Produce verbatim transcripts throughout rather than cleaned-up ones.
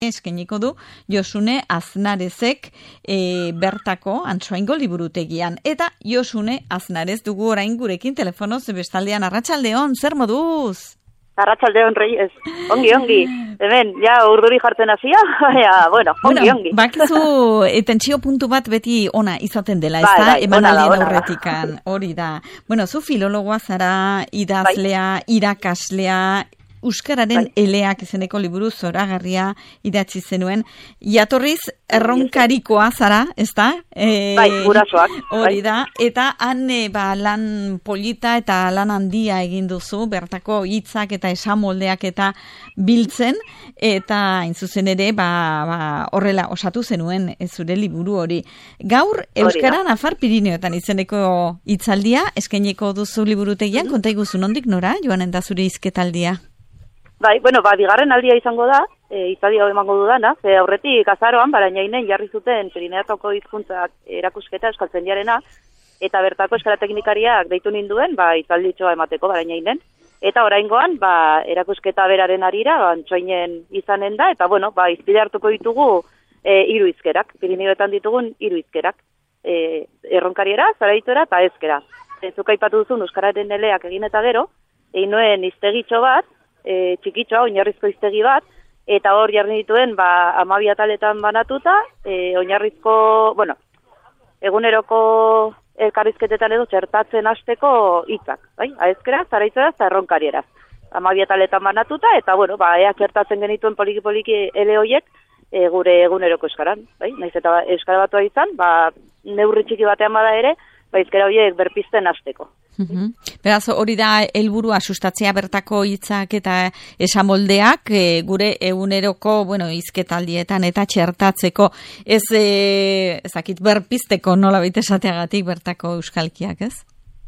eskainiko du Josune Aznarezek e, bertako Antsoaingo liburutegian. Eta Josune Aznarez dugu orain gurekin telefonoz bestaldean. Arratsaldeon, zer moduz? Arratsaldeon, Reyes. Ongi, ongi. Hemen, ja, urduri jartzen hasia. Ja, bueno, ongi, bueno, ongi. Bakizu, tentsio puntu bat beti ona izaten dela, ez bai, da? Bai, emanaldien aurretikan, hori da. Bueno, zu filologoa zara, idazlea, bai. irakaslea, Euskararen bai. eleak izeneko liburu zoragarria idatzi zenuen. Jatorriz, erronkarikoa zara, ez da? E, bai, gurasoak. Hori bai. da. Eta han e, ba, lan polita eta lan handia egin duzu, bertako hitzak eta esamoldeak eta biltzen, eta hain zuzen ere, ba, ba, horrela osatu zenuen ez zure liburu hori. Gaur, Euskara Nafar Pirineoetan izeneko hitzaldia, eskaineko duzu liburutegian, mm-hmm. konta iguzu nondik nora, joanen da zure hizketaldia? Bai, bueno, ba, bigarren aldia izango da, e, izaldi hau emango dudana, ze aurretik azaroan, barainainen jarri zuten Pirineatoko hizkuntzak erakusketa euskaltzaindiarena, eta bertako euskara teknikariak deitu ninduen, ba, izalditxoa emateko barainainen. Eta oraingoan, ba, erakusketa beraren arira, ba, Antsoainen izanen da, eta bueno, ba, izpide hartuko ditugu e, hiru hizkerak, Pirineoetan ditugun hiru hizkerak, e, erronkariera, zaraitora eta ezkera. E, zuk aipatu duzun euskararen eleak egin eta gero, egin nuen iztegitxo bat, E, txikitxoa, oinarrizko hiztegi bat, eta hor jarri dituen ba, hamabi ataletan banatuta, e, oinarrizko, bueno, eguneroko elkarrizketetan edo txertatzen hasteko hitzak, bai? Aezkera, zaraitzera, eta erronkarieraz. hamabi ataletan banatuta, eta bueno, ba, ea txertatzen genituen poliki-poliki ele hoiek e, gure eguneroko euskaran, bai? Naiz eta euskara batua izan, ba, neurri txiki batean bada ere, ba, hizkera horiek berpizten hasteko. Uhum. Beraz, hori da helburua sustatzea bertako hitzak eta esamoldeak e, gure eguneroko, bueno, hizketaldietan eta txertatzeko ez e, ezakit berpizteko nolabait esateagatik bertako euskalkiak, ez?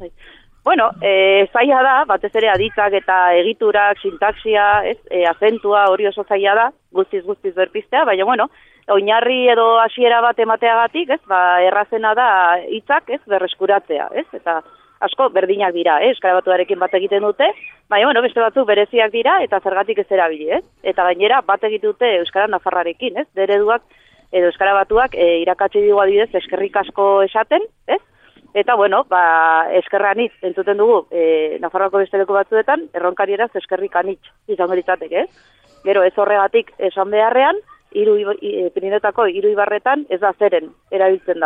Bueno, e, zaila da, batez ere aditzak eta egiturak, sintaxia, ez, e, azentua hori oso zaila da, guztiz guztiz berpiztea, baina bueno, oinarri edo hasiera bat emateagatik, ez, ba, errazena da hitzak, ez, berreskuratzea, ez, eta asko berdinak dira, eh? Euskara Batuarekin bat egiten dute, baina bueno, beste batzuk bereziak dira eta zergatik ez erabili, ez? Eta gainera bat egiten dute Euskara Nafarrarekin, ez? Dereduak edo Euskara Batuak e, irakatsi digu adibidez eskerrik asko esaten, ez? Eta bueno, ba eskerra anitz entzuten dugu e, Nafarroako beste leku batzuetan, erronkarieraz eskerrik anitz izango litzateke, ez? Gero ez horregatik esan beharrean, hiru e, Pirinetako hiru ibarretan ez da zeren erabiltzen da.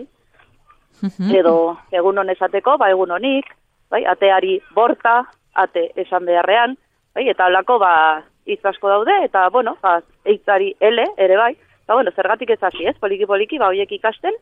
Edo egun hon esateko, ba egun honik, bai, ateari borta, ate esan beharrean, bai, eta halako ba hitz asko daude eta bueno, ba hitzari ele ere bai. Ba bueno, zergatik ez hasi, ez? Poliki poliki ba hoiek ikasten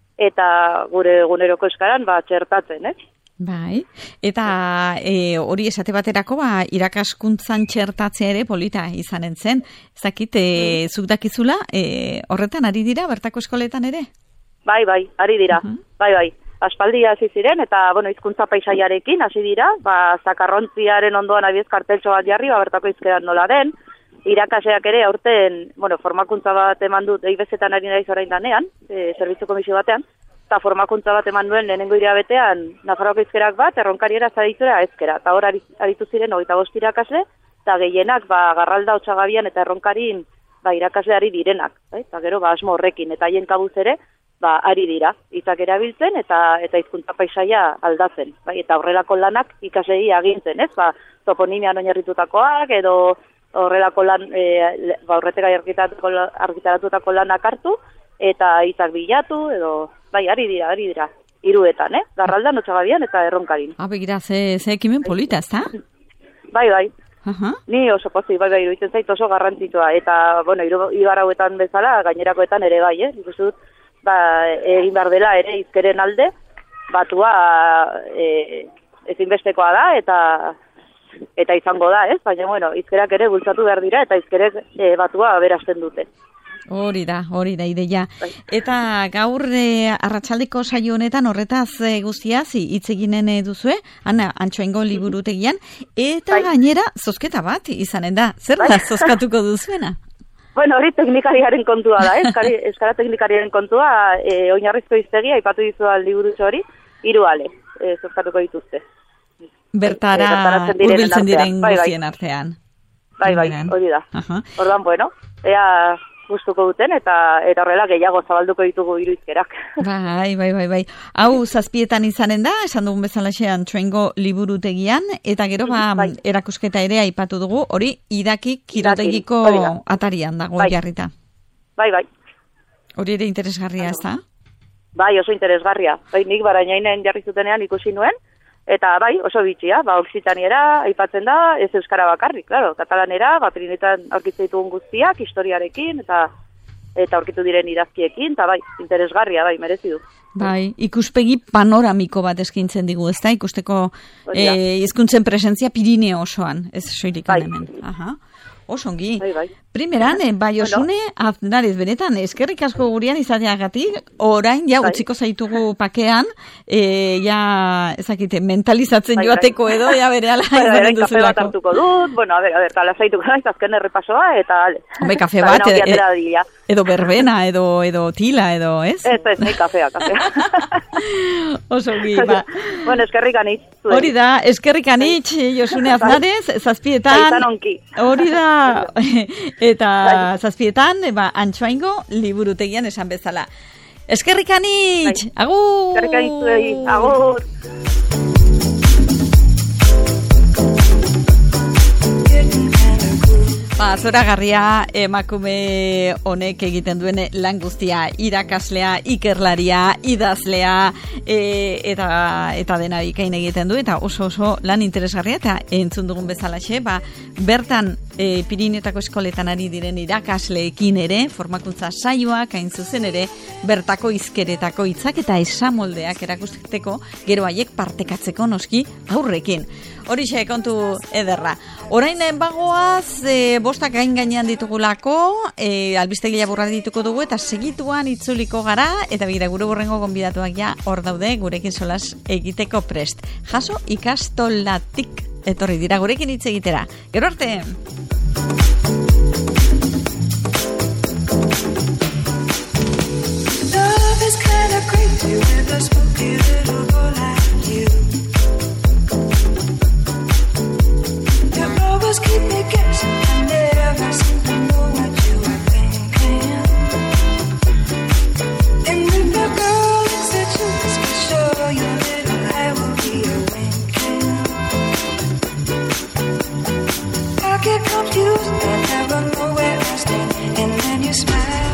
eta gure eguneroko euskaran ba txertatzen, ez? Bai. Eta e, hori esate baterako ba irakaskuntzan txertatzea ere polita izanen zen. Ezakit e, mm. zuk dakizula, e, horretan ari dira bertako eskoletan ere? Bai, bai, ari dira, uh-huh. bai, bai. Aspaldi hasi ziren, eta, bueno, hizkuntza paisaiarekin hasi dira, ba, zakarrontziaren ondoan abiez karteltxo bat jarri, ba, bertako hizkeran nola den, irakaseak ere aurten, bueno, formakuntza bat eman dut, eibezetan ari naiz orain danean, e, zerbitzu komisio batean, eta formakuntza bat eman duen lehenengo irabetean, Nafarroako hizkerak bat, erronkariera zaditzura ezkera, eta hor aritu ziren hogeita bost irakasle, eta gehienak, ba, Garralda, Otsagabian eta Erronkarin, ba, irakasleari direnak, bai? Eta gero, ba, asmo horrekin, eta haien kabuz ere, ba, ari dira, hitzak erabiltzen eta eta hizkuntza paisaia aldatzen, bai, eta horrelako lanak ikaslei agintzen, ez? Ba, toponimian oinarritutakoak edo horrelako lan e, ba, horretek argitaratutako lanak hartu eta hitzak bilatu edo bai, ari dira, ari dira. Hiruetan, eh? Garraldan, Otsagabian eta Erronkarin. Ah, begira, ze ze ekimen polita, ezta? Bai, bai. Uh-huh. Ni oso pozik, bai, bai, iruditzen zait oso garrantzitsua eta bueno, ibar hauetan bezala gainerakoetan ere bai, eh? Ikusten dut ba, egin behar dela ere hizkeren alde, batua e, ezinbestekoa da, eta eta izango da, ez? Baina, bueno, hizkerak ere bultzatu behar dira, eta hizkerek e, batua aberasten dute. Hori da, hori da, ideia. Eta gaur e, arratsaldeko saio honetan horretaz e, guztiaz hitz eginen duzue, Ana, Antsoaingo liburutegian, eta bai. Gainera, zozketa bat izanen da. Zer da bai. Zozkatuko duzuena? Bueno, hori teknikariaren kontua da, eh? Eskari, eskara teknikariaren kontua, e, oinarrizko hiztegia, aipatu dizu liburutxo hori, hiru ale, e, zozkatuko dituzte. Bertara, e, hurbiltzen diren guztien artean. Bai, bai, hori da. Uh-huh. Ordan, bueno, ea gustuko duten, eta eta horrela gehiago zabalduko ditugu iruizkerak. Bai, bai, bai, bai. Hau zazpietan izanen da, esan dugun bezalaxean Txoingo liburutegian, eta gero ba, bai. Erakusketa ere aipatu dugu, hori idaki kirotegiko atarian dago bai. Jarrita. Bai, bai. Hori ere interesgarria, ez da? Bai, oso interesgarria. Bai, nik Barainainen jarri zutenean ikusi nuen, eta bai, oso bitxia, ba, Oksitaniera aipatzen da, ez euskara bakarrik, claro, katalanera, ba, Pirinetan aurkitzen ditugun guztiak, historiarekin, eta eta aurkitu diren idazkiekin, eta bai, interesgarria, bai, merezi du. Bai, ikuspegi panoramiko bat eskintzen digu, ez da, ikusteko eh, hizkuntzen presentzia Pirineo osoan, ez soilik bai. Hemen. Aha. Osongi. Bai, bai. Primeran, eh, bai osune, bueno. Aznarez, benetan, eskerrik asko gurean izateagatik, orain, ja, bai. Utziko zaitugu pakean, e, ja, ezakite, mentalizatzen bai, joateko bai. Edo, ja, bere ala. Bai, bere, kafe bat hartuko dut, bueno, a ber, a ber, tala zaituko naiz, azken errepasoa, eta, ale. Hombre, kafe bat, e, e, edo berbena, edo, edo tila, edo, ez? Ez, ez, nahi kafea, kafea. Osongi, ba. Bueno, eskerrik anitz. Hori da, eskerrik anitz, Josune Aznarez, zazpietan. Hori da. Eta zazpietan, ba, Antxoaingo liburutegian esan bezala. Eskerrik anitz! Agur! Eskerrik anitz, agur! Ba, zoragarria emakume honek egiten duen lan guztia, irakaslea, ikerlaria, idazlea, e, eta eta dena bikain egiten du, eta oso oso lan interesgarria, eta entzun dugun bezalaxe, ba, bertan e, Pirinetako eskoletan ari diren irakasleekin ere, formakuntza saioak, hain zuzen ere, bertako hizkeretako hitzak eta esamoldeak erakusteko, gero haiek partekatzeko noski aurrekin. Horixe kontu ederra. Orain bagoaz, e, bostak gain gainean ditugulako, e, albistegi laburra dituko dugu, eta segituan itzuliko gara, eta bira gure burrengo gonbidatuak ja hor daude, gurekin solas egiteko prest. Jaso ikastolatik etorri dira gurekin hitz egitera. Gero arte! Love is kind of crazy with a spooky little boy like you. Always keep me guessing. I never seem to know what you are thinking. And when the girl looks at you, it's for sure your little eye will be a winking. I get confused, I never know where I stand. And then you smile.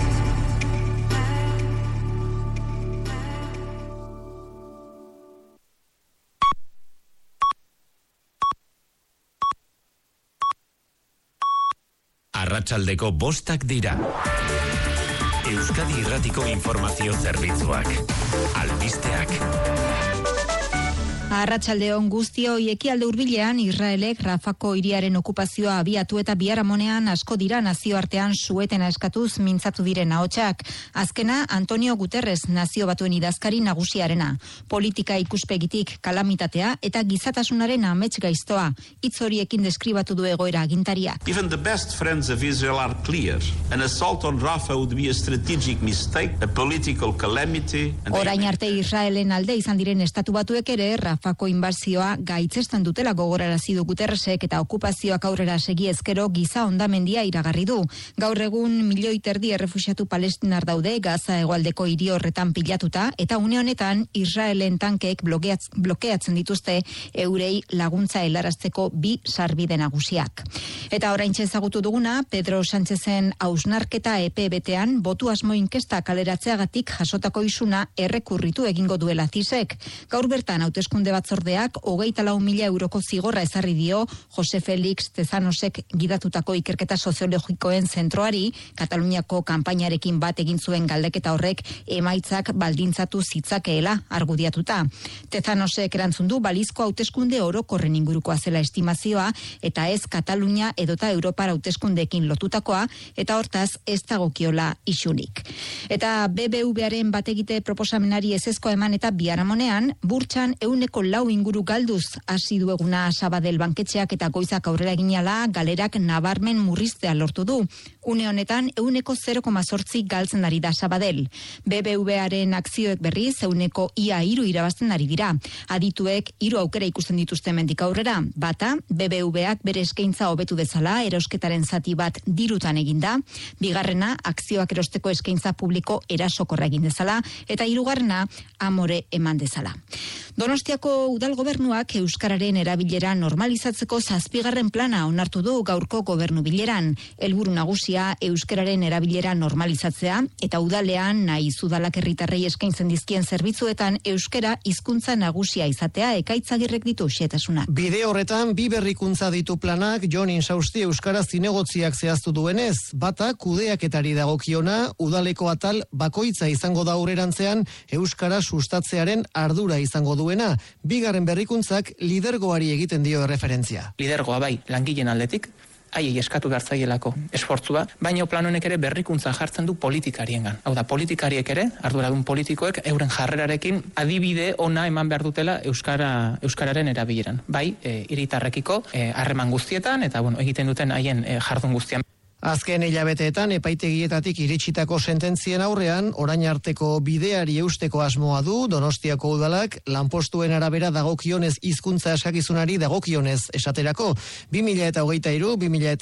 Arratsaldeko bostak dira. Euskadi Irratiko informazio zerbitzuak. Albisteak. Arratsaldeon guztioi, ekialde hurbilean Israelek Rafako hiriaren okupazioa abiatu eta biharamonean asko dira nazioartean suetena eskatuz mintzatu diren ahotsak. Azkena Antonio Guterres nazio batuen idazkari nagusiarena. Politika ikuspegitik kalamitatea eta gizatasunaren amets gaiztoa. Hitz horiekin deskribatu du egoera agintariak. Even the best friends of Israel are clear. An assault on Rafah would be a strategic mistake, a political calamity. Orain arte Israelen alde izan diren estatu batuek ere Rafako inbazioa gaitzestan dutela gogorarazi du Guterresek eta okupazioak aurrera segi ezkero giza hondamendia iragarri du. Gaur egun milioi terdi errefuxiatu palestinar daude Gaza hegoaldeko hiri horretan pilatuta eta une honetan Israelen tankeek blokeatz, blokeatzen dituzte eurei laguntza helarazteko bi sarbide nagusiak. Eta oraintxe ezagutu duguna, Pedro Sánchezen hausnarketa epe betean botu asmo inkesta kaleratzeagatik jasotako isuna errekurritu egingo duela zisek. Gaur bertan hauteskunde batzordeak hogeita lau mila euroko zigorra ezarri dio Jose Felix Tezanosek gidatutako ikerketa soziologikoen zentroari, Kataluniako kanpainarekin bat egin zuen galdeketa horrek emaitzak baldintzatu zitzakeela argudiatuta. Tezanosek erantzun du balizko hauteskunde orokorren ingurukoa zela estimazioa eta ez Katalunia edota Europar hauteskundeekin lotutakoa eta hortaz ez dagokiola isunik. Eta B B V-aren bategite proposamenari ezezkoa eman eta biharamonean burtsan ehuneko euroko lau inguru galduz hasi du eguna Sabadell banketxeak eta goizak aurrera eginala galerak nabarmen murriztea lortu du. Une honetan ehuneko zero koma zortzi galtzen ari da Sabadell. B B Varen akzioek berriz ehuneko ia hiru irabazten ari dira. Adituek hiru aukera ikusten dituzte hemendik aurrera. Bata, B B Vak bere eskaintza hobetu dezala, erosketaren zati bat dirutan eginda. Bigarrena, akzioak erosteko eskaintza publiko erasokorra egin dezala. Eta hirugarrena, amore eman dezala. Donostiako udal gobernuak euskararen erabilera normalizatzeko zazpigarren plana onartu du gaurko gobernu bileran. Helburu nagusia euskararen erabilera normalizatzea eta udalean nahiz udalak herritarrei eskaintzen dizkien zerbitzuetan euskara hizkuntza nagusia izatea Ekaitzagirrek ditu xehetasunak. Bide horretan bi berrikuntza ditu planak Jon Insausti euskara zinegotziak zehaztu duenez, bata kudeaketari dagokiona udaleko atal bakoitza izango da aurrerantzean euskara sustatzearen ardura izango duena. Bigarren berrikuntzak lidergoari egiten dio referentzia. Lidergoa bai, langileen aldetik, haiei eskatu behar zaielako esfortzua, baina plan honek ere berrikuntza jartzen du politikariengan. Hau da, politikariek ere, arduradun politikoek, euren jarrerarekin adibide ona eman behar dutela euskara euskararen erabileran. Bai, e, hiritarrekiko harreman e, guztietan, eta bueno, egiten duten haien e, jardun guztian. Azken hilabeteetan epaitegietatik iritsitako sententzien aurrean, orain arteko bideari eusteko asmoa du Donostiako udalak lanpostuen arabera dagokionez hizkuntza eskakizunari dagokionez esaterako. bi mila hogeita hiru, bi mila